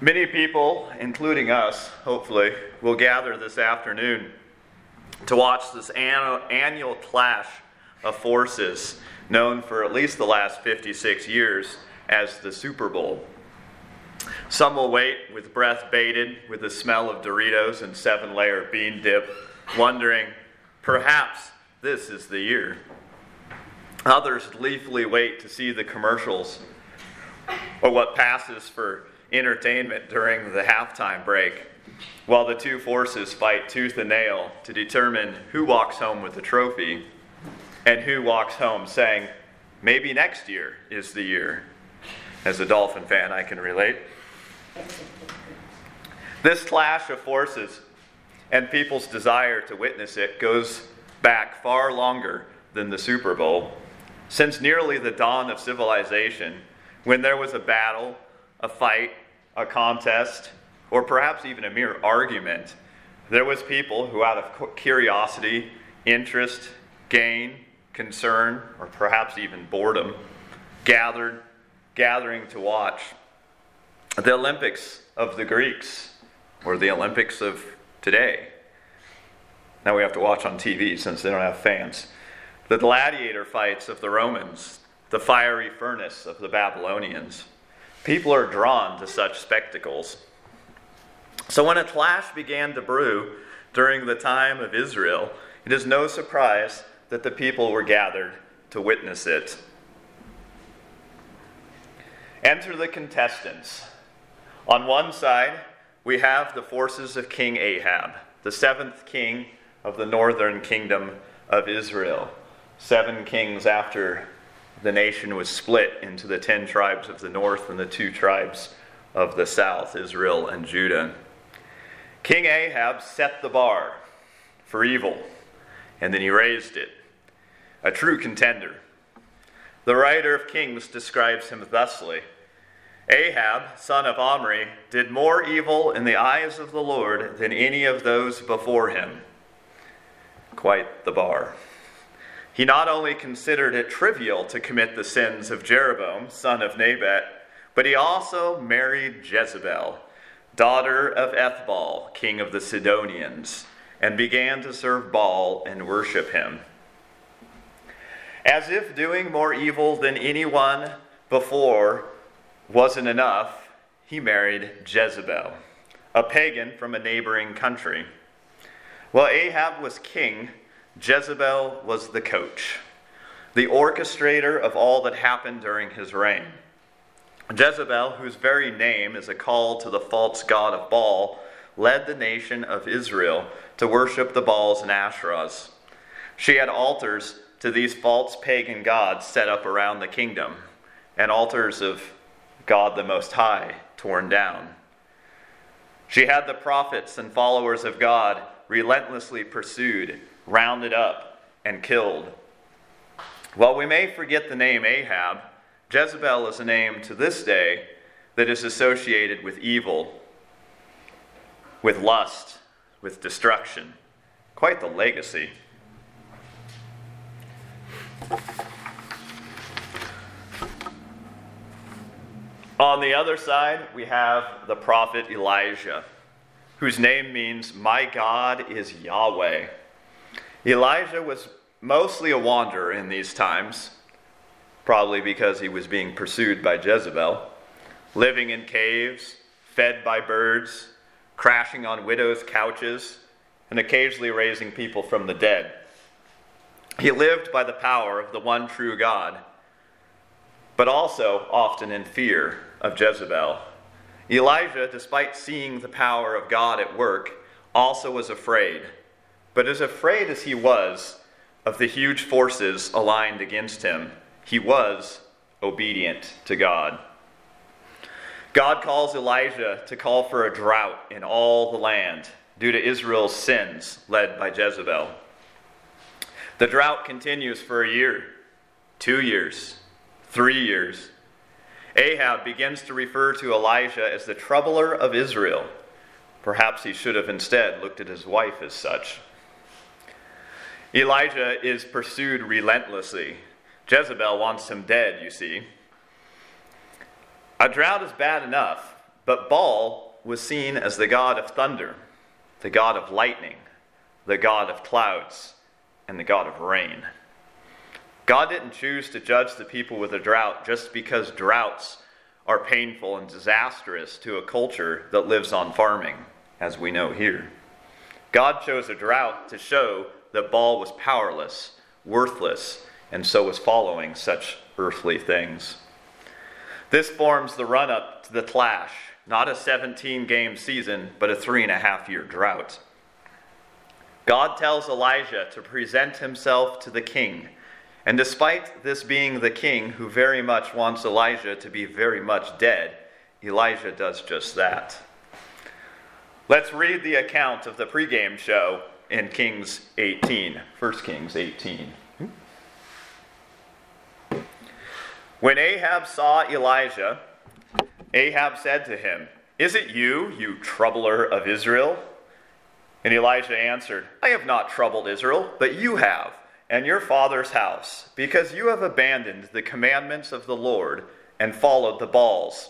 Many people, including us, hopefully, will gather this afternoon to watch this annual clash of forces known for at least the last 56 years as the Super Bowl. Some will wait with breath bated with the smell of Doritos and 7-layer bean dip, wondering, perhaps this is the year. Others gleefully wait to see the commercials or what passes for entertainment during the halftime break, while the two forces fight tooth and nail to determine who walks home with the trophy and who walks home saying, maybe next year is the year. As a Dolphin fan, I can relate. This clash of forces and people's desire to witness it goes back far longer than the Super Bowl, since nearly the dawn of civilization, when there was a battle, a fight, a contest, or perhaps even a mere argument, there was people who out of curiosity, interest, gain, concern, or perhaps even boredom, gathering to watch. The Olympics of the Greeks, or the Olympics of today. Now we have to watch on TV since they don't have fans. The gladiator fights of the Romans, the fiery furnace of the Babylonians. People are drawn to such spectacles. So when a clash began to brew during the time of Israel, it is no surprise that the people were gathered to witness it. Enter the contestants. On one side, we have the forces of King Ahab, the 7th king of the northern kingdom of Israel. 7 kings after the nation was split into the 10 tribes of the north and the 2 tribes of the south, Israel and Judah. King Ahab set the bar for evil, and then he raised it. A true contender. The writer of Kings describes him thusly: Ahab, son of Omri, did more evil in the eyes of the Lord than any of those before him. Quite the bar. He not only considered it trivial to commit the sins of Jeroboam, son of Nebat, but he also married Jezebel, daughter of Ethbaal, king of the Sidonians, and began to serve Baal and worship him. As if doing more evil than anyone before wasn't enough, he married Jezebel, a pagan from a neighboring country. While Ahab was king, Jezebel was the coach, the orchestrator of all that happened during his reign. Jezebel, whose very name is a call to the false god of Baal, led the nation of Israel to worship the Baals and Asherahs. She had altars to these false pagan gods set up around the kingdom, and altars of God the Most High torn down. She had the prophets and followers of God relentlessly pursued, rounded up, and killed. While we may forget the name Ahab, Jezebel is a name to this day that is associated with evil, with lust, with destruction. Quite the legacy. On the other side, we have the prophet Elijah, whose name means, "My God is Yahweh." Elijah was mostly a wanderer in these times, probably because he was being pursued by Jezebel, living in caves, fed by birds, crashing on widows' couches, and occasionally raising people from the dead. He lived by the power of the one true God, but also often in fear of Jezebel. Elijah, despite seeing the power of God at work, also was afraid. But as afraid as he was of the huge forces aligned against him, he was obedient to God. God calls Elijah to call for a drought in all the land due to Israel's sins led by Jezebel. The drought continues for a year, 2 years, 3 years. Ahab begins to refer to Elijah as the troubler of Israel. Perhaps he should have instead looked at his wife as such. Elijah is pursued relentlessly. Jezebel wants him dead, you see. A drought is bad enough, But Baal was seen as the god of thunder, the god of lightning, the god of clouds, and the god of rain. God didn't choose to judge the people with a drought just because droughts are painful and disastrous to a culture that lives on farming, as we know here. God chose a drought to show that Baal was powerless, worthless, and so was following such earthly things. This forms the run-up to the clash, not a 17-game season, but a 3.5-year drought. God tells Elijah to present himself to the king. And despite this being the king who very much wants Elijah to be very much dead, Elijah does just that. Let's read the account of the pregame show in Kings 18, 1 Kings 18. When Ahab saw Elijah, Ahab said to him, "Is it you, you troubler of Israel?" And Elijah answered, "I have not troubled Israel, but you have, and your father's house, because you have abandoned the commandments of the Lord and followed the Baals."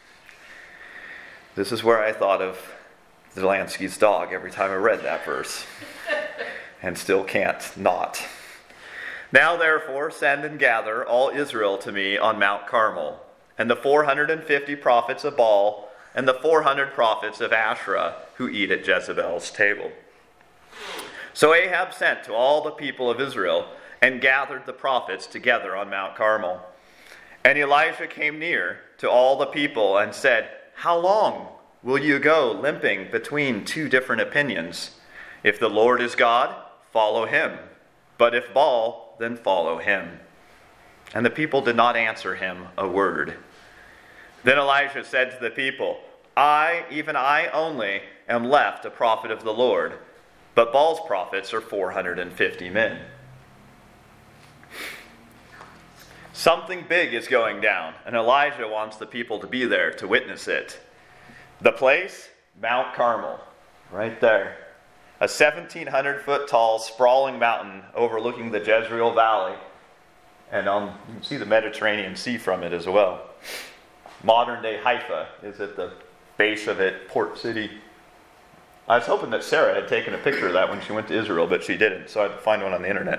This is where I thought of Zelensky's dog every time I read that verse, and still can't not. "Now therefore send and gather all Israel to me on Mount Carmel, and the 450 prophets of Baal, and the 400 prophets of Asherah who eat at Jezebel's table." So Ahab sent to all the people of Israel and gathered the prophets together on Mount Carmel. And Elijah came near to all the people and said, "How long will you go limping between two different opinions? If the Lord is God, follow him. But if Baal, then follow him." And the people did not answer him a word. Then Elijah said to the people, "I, even I only, am left a prophet of the Lord, but Baal's prophets are 450 men. Something big is going down, and Elijah wants the people to be there to witness it. The place? Mount Carmel, right there. A 1,700-foot tall, sprawling mountain overlooking the Jezreel Valley. And you can see the Mediterranean Sea from it as well. Modern-day Haifa is at the base of it, port city. I was hoping that Sarah had taken a picture of that when she went to Israel, but she didn't, so I'd find one on the internet.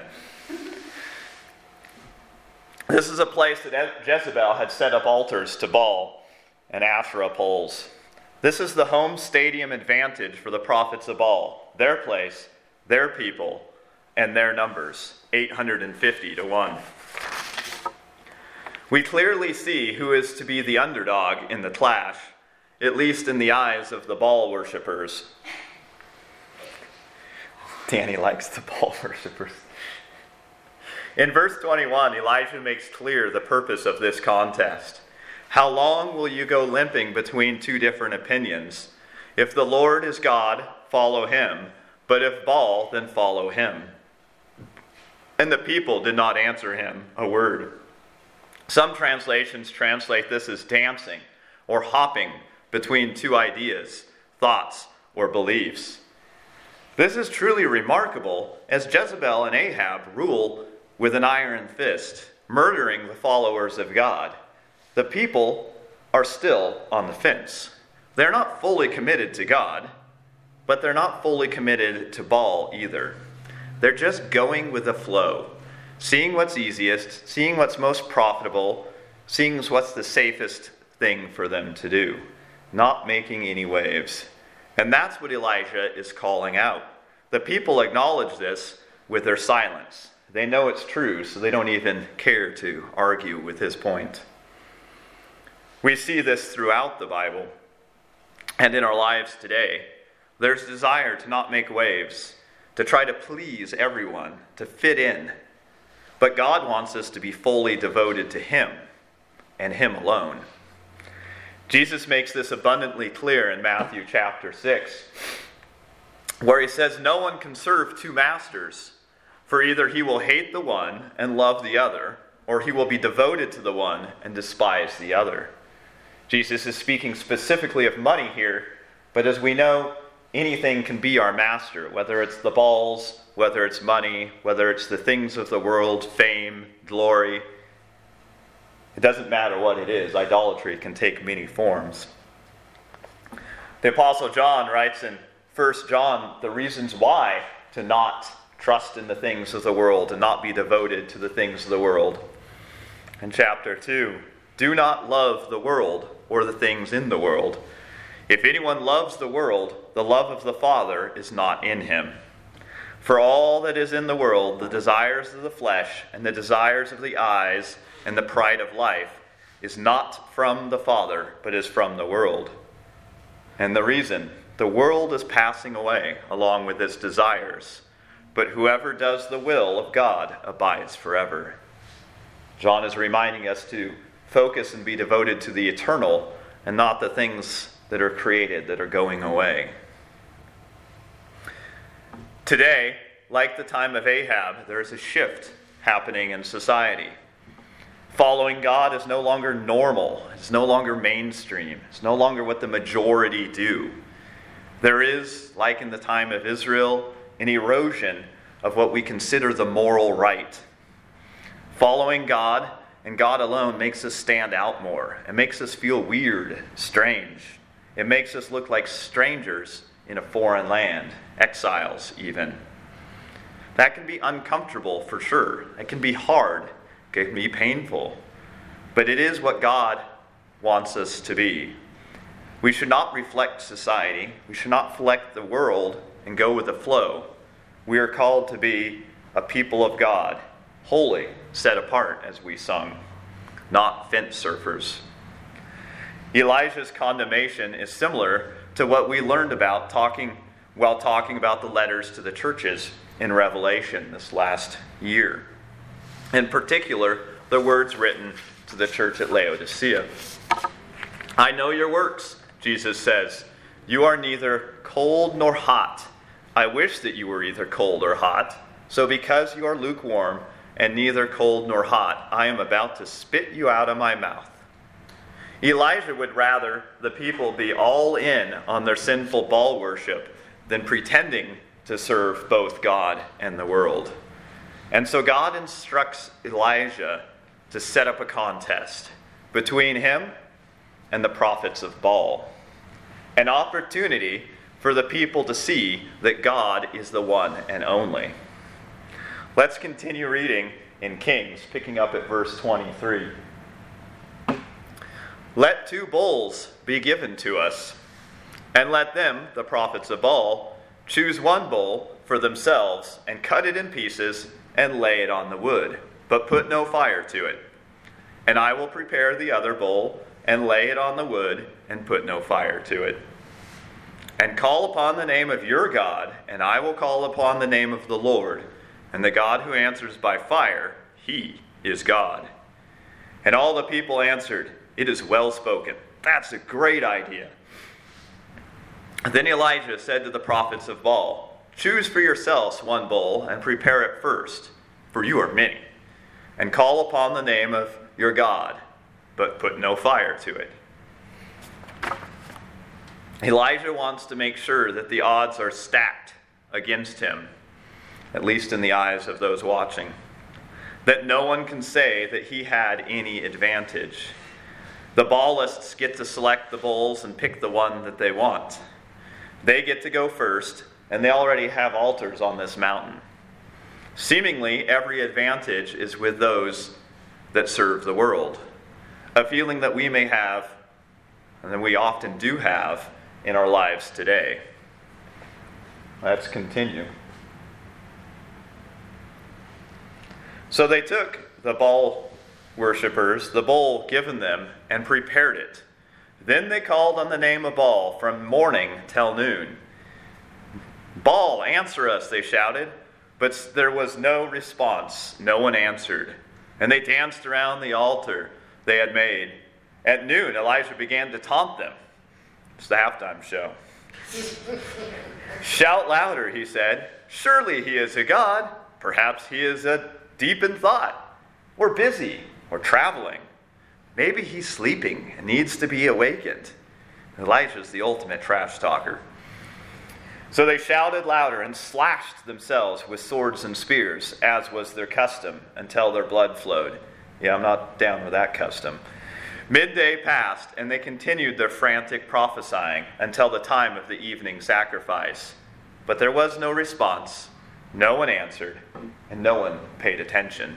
This is a place that Jezebel had set up altars to Baal and Asherah poles. This is the home stadium advantage for the prophets of Baal. Their place, their people, and their numbers, 850 to 1. We clearly see who is to be the underdog in the clash, at least in the eyes of the Baal worshippers. Danny likes the Baal worshippers. In verse 21, Elijah makes clear the purpose of this contest. How long will you go limping between two different opinions? If the Lord is God, follow him, but if Baal, then follow him. And the people did not answer him a word. Some translations translate this as dancing or hopping between two ideas, thoughts, or beliefs. This is truly remarkable, as Jezebel and Ahab rule with an iron fist, murdering the followers of God. The people are still on the fence. They're not fully committed to God, but they're not fully committed to Baal either. They're just going with the flow, seeing what's easiest, seeing what's most profitable, seeing what's the safest thing for them to do, not making any waves. And that's what Elijah is calling out. The people acknowledge this with their silence. They know it's true, so they don't even care to argue with his point. We see this throughout the Bible and in our lives today. There's desire to not make waves, to try to please everyone, to fit in. But God wants us to be fully devoted to him and him alone. Jesus makes this abundantly clear in Matthew chapter 6, where he says, "No one can serve two masters, for either he will hate the one and love the other, or he will be devoted to the one and despise the other." Jesus is speaking specifically of money here, but as we know, anything can be our master, whether it's the Baals, whether it's money, whether it's the things of the world, fame, glory. It doesn't matter what it is. Idolatry can take many forms. The Apostle John writes in 1 John the reasons why to not trust in the things of the world and not be devoted to the things of the world. In chapter 2, do not love the world or the things in the world. If anyone loves the world, the love of the Father is not in him. For all that is in the world, the desires of the flesh and the desires of the eyes and the pride of life, is not from the Father, but is from the world. And the reason, the world is passing away along with its desires, but whoever does the will of God abides forever. John is reminding us to focus and be devoted to the eternal and not the things that are created that are going away. Today, like the time of Ahab, there is a shift happening in society. Following God is no longer normal. It's no longer mainstream. It's no longer what the majority do. There is, like in the time of Israel, an erosion of what we consider the moral right. Following God and God alone makes us stand out more. It makes us feel weird, strange. It makes us look like strangers in a foreign land, exiles even. That can be uncomfortable for sure. It can be hard. It can be painful. But it is what God wants us to be. We should not reflect society. We should not reflect the world and go with the flow. We are called to be a people of God, holy, set apart, as we sung, not fence surfers. Elijah's condemnation is similar to what we learned about while talking about the letters to the churches in Revelation this last year. In particular, the words written to the church at Laodicea. I know your works, Jesus says. You are neither cold nor hot. I wish that you were either cold or hot. So because you are lukewarm and neither cold nor hot, I am about to spit you out of my mouth. Elijah would rather the people be all in on their sinful Baal worship than pretending to serve both God and the world. And so God instructs Elijah to set up a contest between him and the prophets of Baal. An opportunity for the people to see that God is the one and only. Let's continue reading in Kings, picking up at verse 23. Let 2 bulls be given to us, and let them, the prophets of Baal, choose 1 bull for themselves and cut it in pieces and lay it on the wood, but put no fire to it. And I will prepare the other bull and lay it on the wood and put no fire to it. And call upon the name of your God, and I will call upon the name of the Lord, and the God who answers by fire, he is God. And all the people answered, it is well spoken. That's a great idea. Then Elijah said to the prophets of Baal, choose for yourselves 1 bull and prepare it first, for you are many, and call upon the name of your God, but put no fire to it. Elijah wants to make sure that the odds are stacked against him, at least in the eyes of those watching, that no one can say that he had any advantage. The Baalists get to select the bulls and pick the one that they want. They get to go first, and they already have altars on this mountain. Seemingly, every advantage is with those that serve the world. A feeling that we may have, and that we often do have, in our lives today. Let's continue. So they took the Baal worshippers, the bull given them, and prepared it. Then they called on the name of Baal from morning till noon. Baal, answer us, they shouted. But there was no response. No one answered. And they danced around the altar they had made. At noon, Elijah began to taunt them. It's the halftime show. Shout louder, he said. Surely he is a god. Perhaps he is deep in thought. We're busy. We're traveling. Maybe he's sleeping and needs to be awakened. Elijah's the ultimate trash talker. So they shouted louder and slashed themselves with swords and spears, as was their custom, until their blood flowed. Yeah, I'm not down with that custom. Midday passed, and they continued their frantic prophesying until the time of the evening sacrifice. But there was no response, no one answered, and no one paid attention.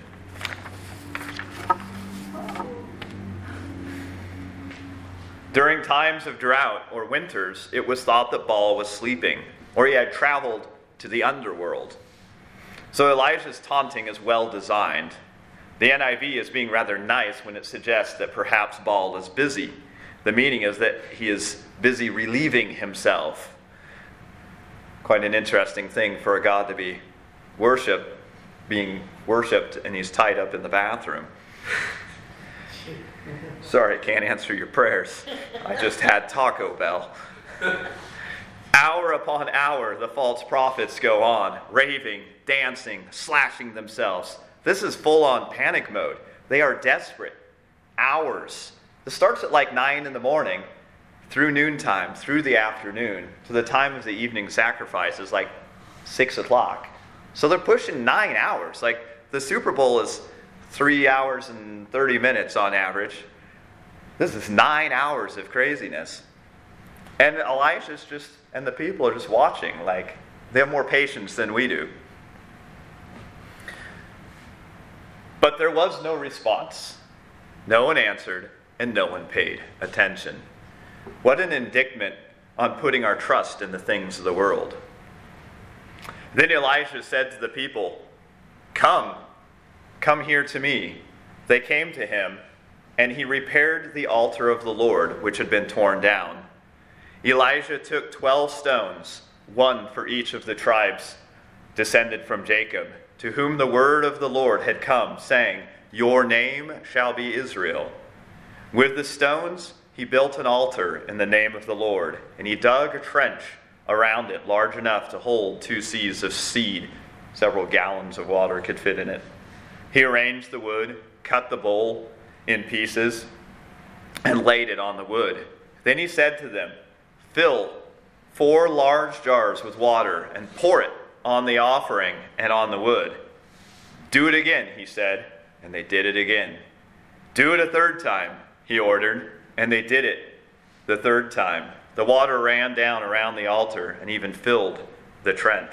During times of drought or winters, it was thought that Baal was sleeping, or he had traveled to the underworld. So Elijah's taunting is well designed. The NIV is being rather nice when it suggests that perhaps Baal is busy. The meaning is that he is busy relieving himself. Quite an interesting thing for a God to be being worshipped, and he's tied up in the bathroom. Sorry, I can't answer your prayers. I just had Taco Bell. Hour upon hour, the false prophets go on, raving, dancing, slashing themselves. This is full-on panic mode. They are desperate. Hours. This starts at like 9 in the morning, through noontime, through the afternoon, to the time of the evening sacrifice is like 6 o'clock. So they're pushing 9 hours. Like the Super Bowl is 3 hours and 30 minutes on average. This is 9 hours of craziness. And Elijah's and the people are just watching. Like, they have more patience than we do. But there was no response. No one answered, and no one paid attention. What an indictment on putting our trust in the things of the world. Then Elijah said to the people, Come here to me. They came to him, and he repaired the altar of the Lord, which had been torn down. Elijah took 12 stones, one for each of the tribes descended from Jacob, to whom the word of the Lord had come, saying, Your name shall be Israel. With the stones he built an altar in the name of the Lord, and he dug a trench around it large enough to hold 2 seahs of seed. Several gallons of water could fit in it. He arranged the wood, cut the bowl in pieces, and laid it on the wood. Then he said to them, Fill 4 large jars with water and pour it on the offering and on the wood. Do it again, he said, and they did it again. Do it a 3rd time, he ordered, and they did it the 3rd time. The water ran down around the altar and even filled the trench.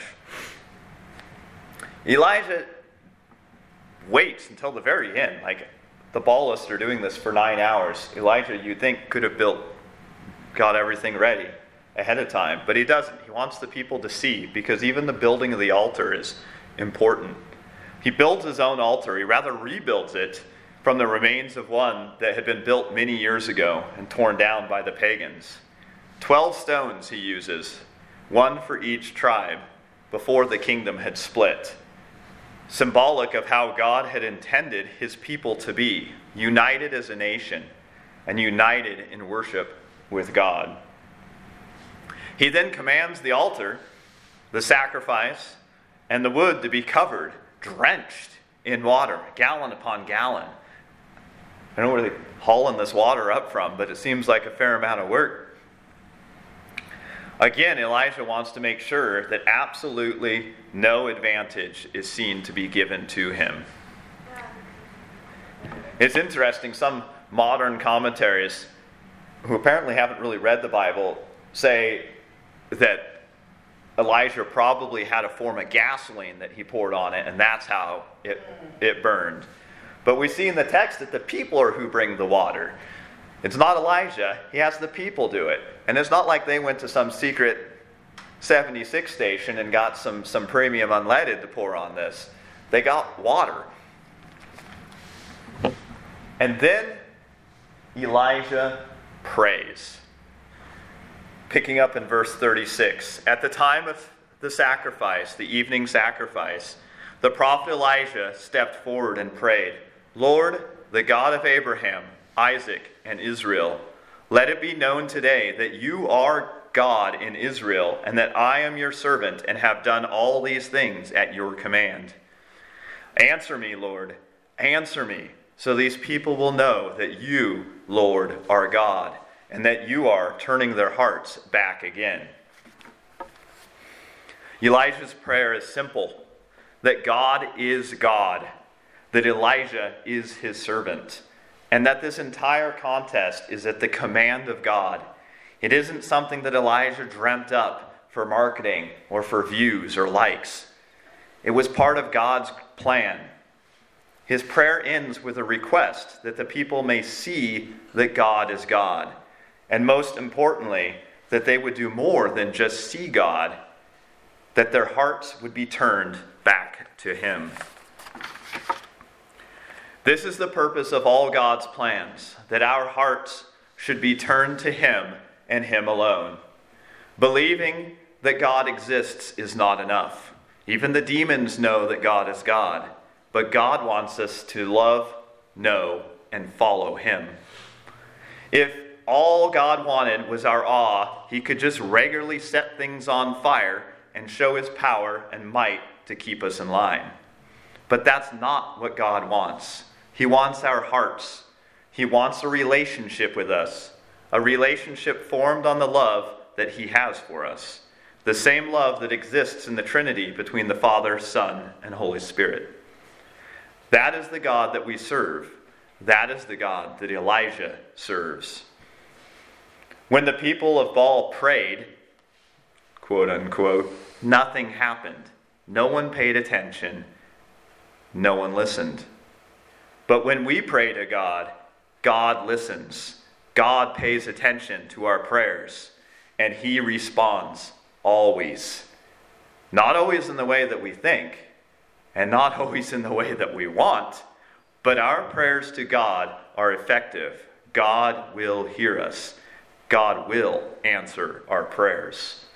Elijah waits until the very end. Like, the Baalists are doing this for 9 hours. Elijah, you'd think, could have got everything ready ahead of time. But he doesn't. He wants the people to see, because even the building of the altar is important. He builds his own altar. He rather rebuilds it from the remains of one that had been built many years ago and torn down by the pagans. 12 stones he uses, one for each tribe, before the kingdom had split. Symbolic of how God had intended his people to be, united as a nation and united in worship with God. He then commands the altar, the sacrifice, and the wood to be covered, drenched in water, gallon upon gallon. I don't know where they're hauling this water up from, but it seems like a fair amount of work. Again, Elijah wants to make sure that absolutely no advantage is seen to be given to him. It's interesting, some modern commentaries who apparently haven't really read the Bible say that Elijah probably had a form of gasoline that he poured on it, and that's how it burned. But we see in the text that the people are who bring the water. It's not Elijah. He has the people do it. And it's not like they went to some secret 76 station and got some premium unleaded to pour on this. They got water. And then Elijah prays. Picking up in verse 36. At the time of the sacrifice, the evening sacrifice, the prophet Elijah stepped forward and prayed, Lord, the God of Abraham, Isaac, and Israel, let it be known today that you are God in Israel, and that I am your servant and have done all these things at your command. Answer me, Lord, answer me, so these people will know that you, Lord, are God, and that you are turning their hearts back again. Elijah's prayer is simple, that God is God, that Elijah is his servant, and that this entire contest is at the command of God. It isn't something that Elijah dreamt up for marketing or for views or likes. It was part of God's plan. His prayer ends with a request that the people may see that God is God. And most importantly, that they would do more than just see God, that their hearts would be turned back to Him. This is the purpose of all God's plans, that our hearts should be turned to Him and Him alone. Believing that God exists is not enough. Even the demons know that God is God, but God wants us to love, know, and follow Him. If all God wanted was our awe, He could just regularly set things on fire and show His power and might to keep us in line. But that's not what God wants. He wants our hearts. He wants a relationship with us, a relationship formed on the love that He has for us, the same love that exists in the Trinity between the Father, Son, and Holy Spirit. That is the God that we serve. That is the God that Elijah serves. When the people of Baal prayed, quote unquote, nothing happened. No one paid attention. No one listened. But when we pray to God, God listens. God pays attention to our prayers, and He responds always. Not always in the way that we think, and not always in the way that we want, but our prayers to God are effective. God will hear us. God will answer our prayers.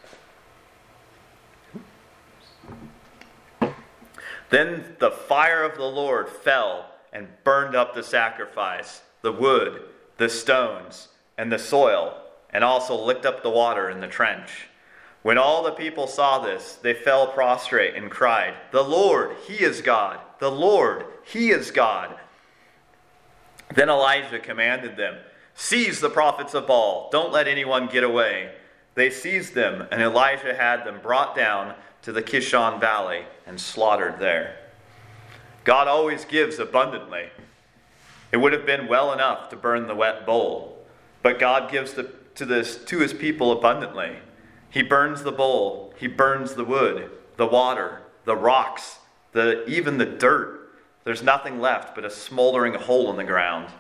Then the fire of the Lord fell and burned up the sacrifice, the wood, the stones, and the soil, and also licked up the water in the trench. When all the people saw this, they fell prostrate and cried, "The Lord, He is God! The Lord, He is God!" Then Elijah commanded them, "Seize the prophets of Baal. Don't let anyone get away." They seized them, and Elijah had them brought down to the Kishon Valley and slaughtered there. God always gives abundantly. It would have been well enough to burn the wet bowl, but God gives to His people abundantly. He burns the bowl, He burns the wood, the water, the rocks, even the dirt. There's nothing left but a smoldering hole in the ground.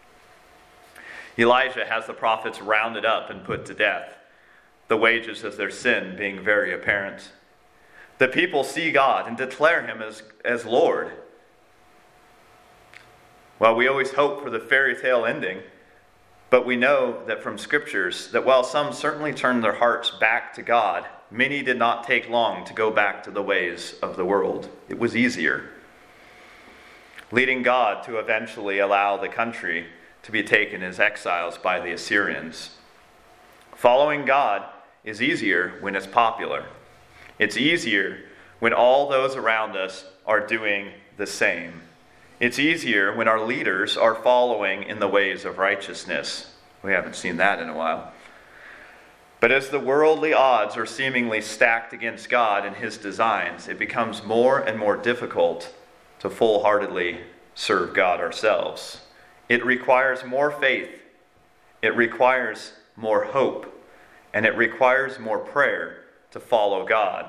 Elijah has the prophets rounded up and put to death, the wages of their sin being very apparent. The people see God and declare Him as Lord. Well, we always hope for the fairy tale ending, but we know that from scriptures that while some certainly turned their hearts back to God, many did not take long to go back to the ways of the world. It was easier, leading God to eventually allow the country to be taken as exiles by the Assyrians. Following God is easier when it's popular. It's easier when all those around us are doing the same. It's easier when our leaders are following in the ways of righteousness. We haven't seen that in a while. But as the worldly odds are seemingly stacked against God and His designs, it becomes more and more difficult to full-heartedly serve God ourselves. It requires more faith. It requires more hope. And it requires more prayer to follow God.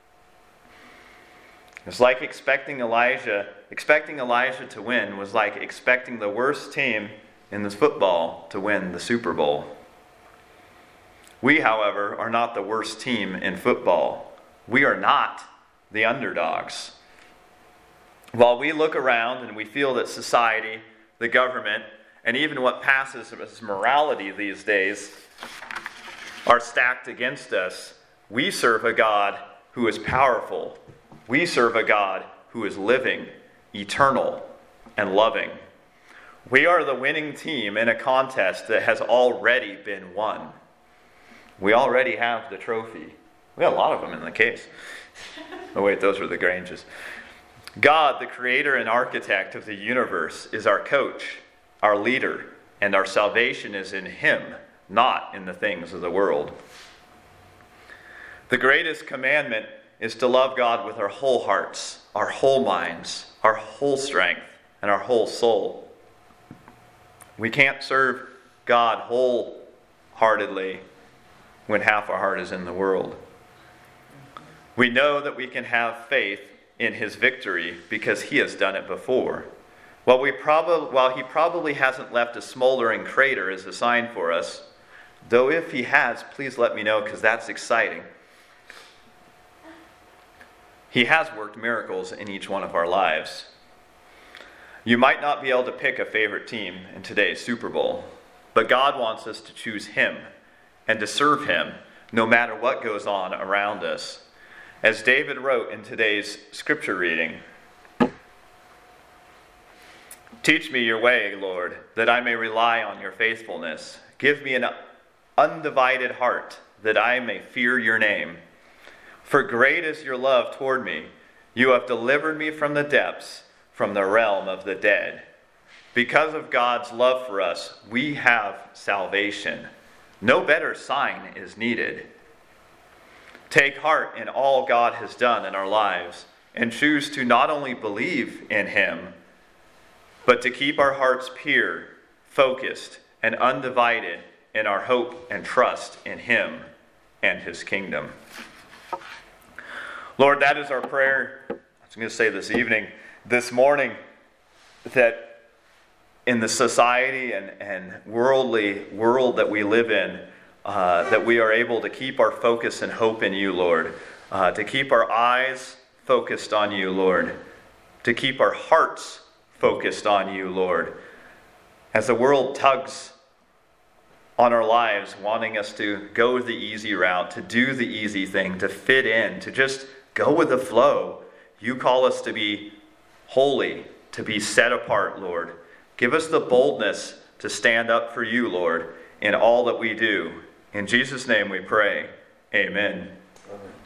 It's like expecting Elijah to win was like expecting the worst team in this football to win the Super Bowl. We, however, are not the worst team in football. We are not the underdogs. While we look around and we feel that society, the government, and even what passes as morality these days are stacked against us, we serve a God who is powerful. We serve a God who is living, eternal, and loving. We are the winning team in a contest that has already been won. We already have the trophy. We got a lot of them in the case. Oh wait, those were the Granges. God, the creator and architect of the universe, is our coach, our leader, and our salvation is in Him, not in the things of the world. The greatest commandment is to love God with our whole hearts, our whole minds, our whole strength, and our whole soul. We can't serve God wholeheartedly when half our heart is in the world. We know that we can have faith in his victory because he has done it before. While he probably hasn't left a smoldering crater as a sign for us, though if he has, please let me know because that's exciting. He has worked miracles in each one of our lives. You might not be able to pick a favorite team in today's Super Bowl, but God wants us to choose him and to serve him no matter what goes on around us. As David wrote in today's scripture reading, "Teach me your way, Lord, that I may rely on your faithfulness. Give me an undivided heart, that I may fear your name. For great is your love toward me. You have delivered me from the depths, from the realm of the dead." Because of God's love for us, we have salvation. No better sign is needed. Take heart in all God has done in our lives and choose to not only believe in him, but to keep our hearts pure, focused, and undivided in our hope and trust in him and his kingdom. Lord, that is our prayer. I was going to say this morning, that in the society and worldly world that we live in, that we are able to keep our focus and hope in you, Lord. To keep our eyes focused on you, Lord. To keep our hearts focused on you, Lord. As the world tugs on our lives, wanting us to go the easy route, to do the easy thing, to fit in, to just go with the flow, you call us to be holy, to be set apart, Lord. Give us the boldness to stand up for you, Lord, in all that we do. In Jesus' name we pray. Amen. Amen.